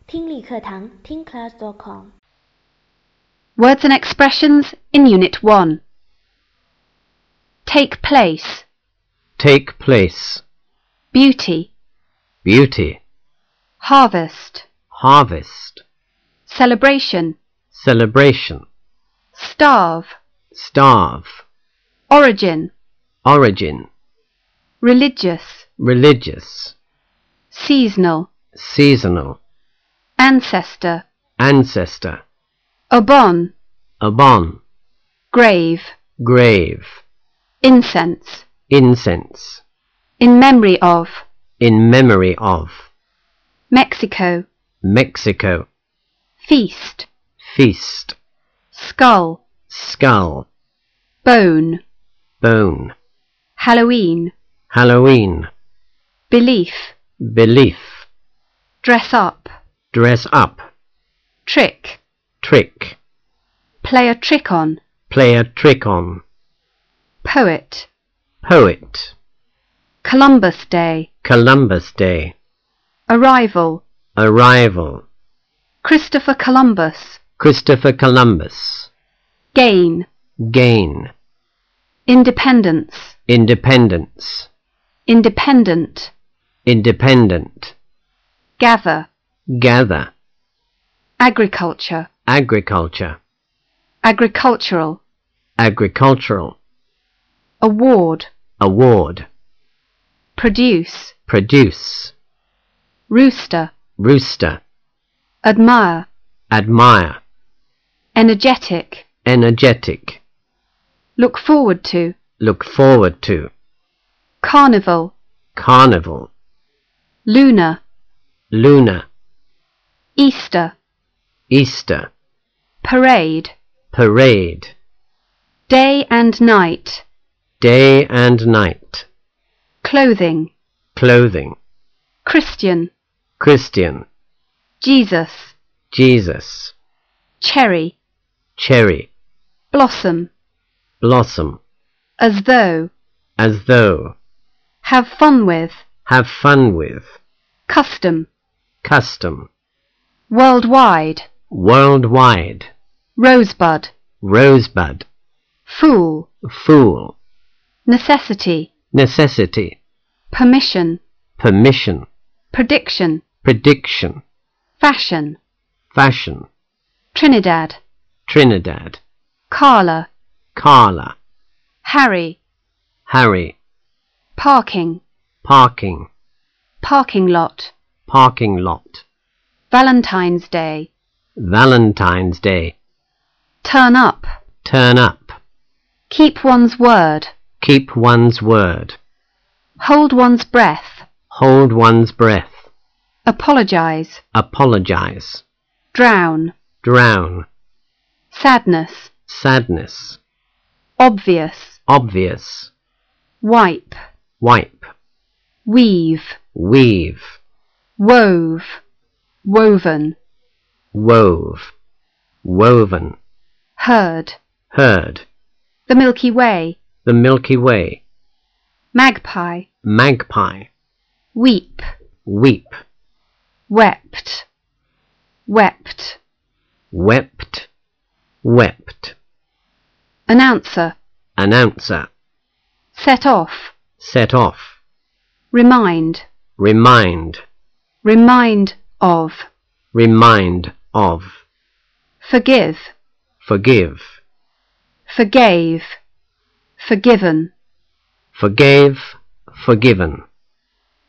听力课堂听 class.com Words and expressions in Unit 1. Take place, Take place. beauty, Beauty. harvest, Harvest. celebration, Celebration. starve, Starve. origin, Origin. religious, Religious. seasonal, Seasonal. ancestor, Ancestor. obon, Abon. grave, Grave. incense, Incense. in memory of, In memory of. Mexico, Mexico. feast, Feast. skull, Skull. bone, Bone. Halloween, Halloween. belief, Belief. dress up, Dress up. trick, Trick. play a trick on, Play a trick on. poet, Poet. Columbus Day, Columbus Day. arrival, Arrival. Christopher Columbus, Christopher Columbus. gain, Gain. independence, Independence. independent, Independent. gather, Gather. agriculture, Agriculture. agricultural, Agricultural. award, Award. produce, Produce. rooster, Rooster. admire, Admire. energetic, Energetic. look forward to, Look forward to. carnival, Carnival. lunar, Lunar. Easter, Easter. parade, Parade. day and night, Day and night. clothing, Clothing. Christian, Christian. Jesus, Jesus. cherry, Cherry. blossom, Blossom. as though, As though. have fun with, Have fun with. custom, Custom. worldwide, Worldwide. rosebud, Rosebud. fool, Fool. necessity, Necessity. permission, Permission. prediction, Prediction. fashion, Fashion. Trinidad, Trinidad. Carla, Carla. Harry, Harry. parking, Parking. parking lot, Parking lot. Valentine's Day, Valentine's Day. turn up, Turn up. keep one's word, Keep one's word. hold one's breath, Hold one's breath. apologize, Apologize. drown, Drown. sadness, Sadness. obvious, Obvious. wipe, Wipe. weave, Weave. wove, woven, Wove. Woven. herd, Herd. the Milky Way, The Milky Way. magpie, Magpie. weep, Weep. wept, wept, Wept. Wept. announcer, Announcer. set off, Set off. remind, Remind. remind of, Remind of. forgive, Forgive. forgave, forgiven, Forgave. Forgiven.